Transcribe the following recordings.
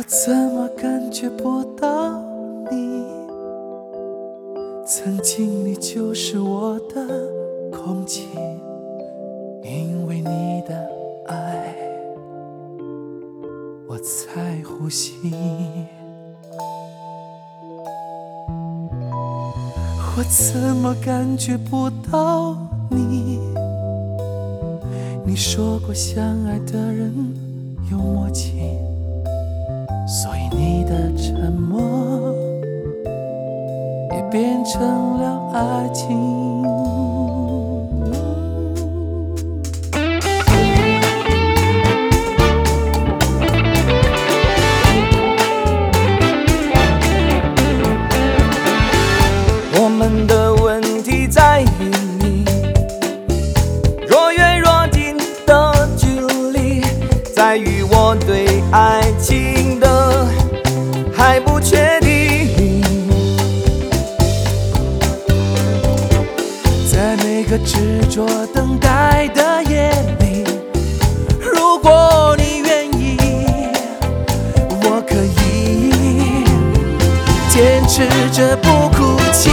怎么感觉不到你？曾经你就是我的空气，因为你的爱，我才呼吸。我怎么感觉不到你？你说过相爱的人有默契，所以你的沉默也变成了爱情。我们的问题在于你若远若近的距离，在于我对爱情的还不确定。在每个执着等待的夜里，如果你愿意，我可以坚持着不哭泣。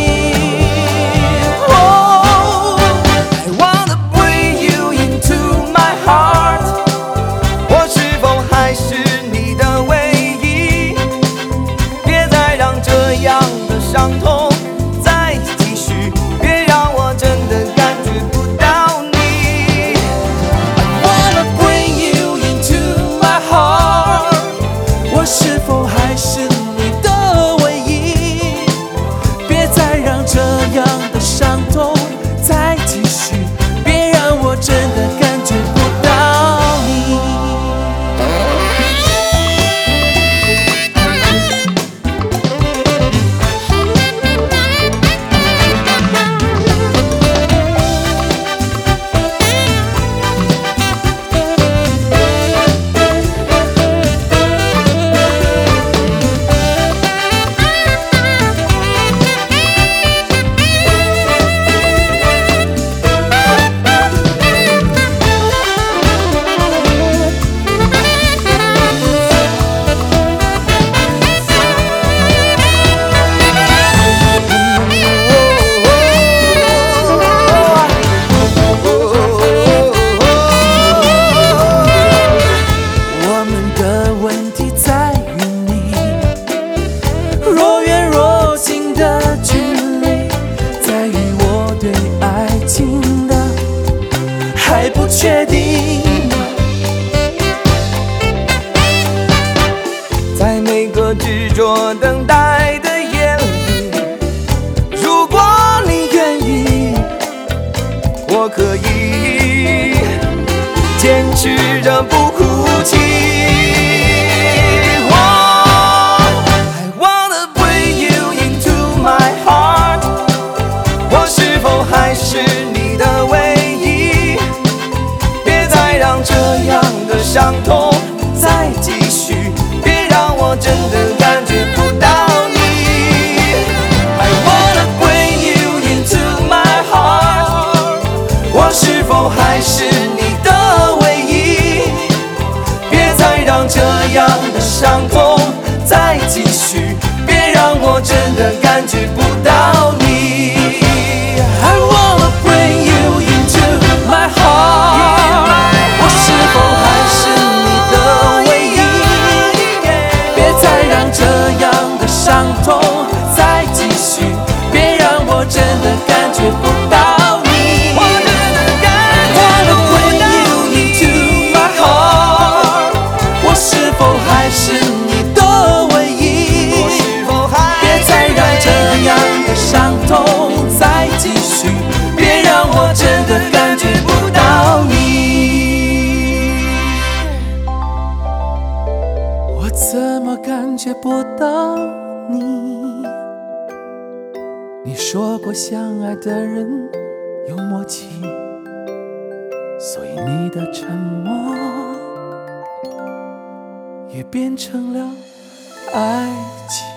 伤痛再继续，别让我真的感觉不到你。I wanna bring you into my heart， 我是否还是你的唯一？别再让这样的伤痛再继续，别让我真的感觉不到你。还不确定，在每个执着等待的夜里，如果你愿意，我可以坚持着不哭泣。I wanna bring you into my heart， 我是否还是你的唯一？让这样的伤痛再继续，别让我真的感觉不到你。I wanna bring you into my heart， 我是否还是你的唯一？别再让这样的伤痛再继续，别让我真的感觉不到你。I wanna bring you into my heart，伤痛再继续，别让我真的感觉不到你。我真的感觉不到你。Into my heart， 我是否还是你的唯一？别再让这样的伤痛再继续，别让我真的感觉不到你。我怎么感觉不到你说过相爱的人有默契，所以你的沉默也变成了爱情。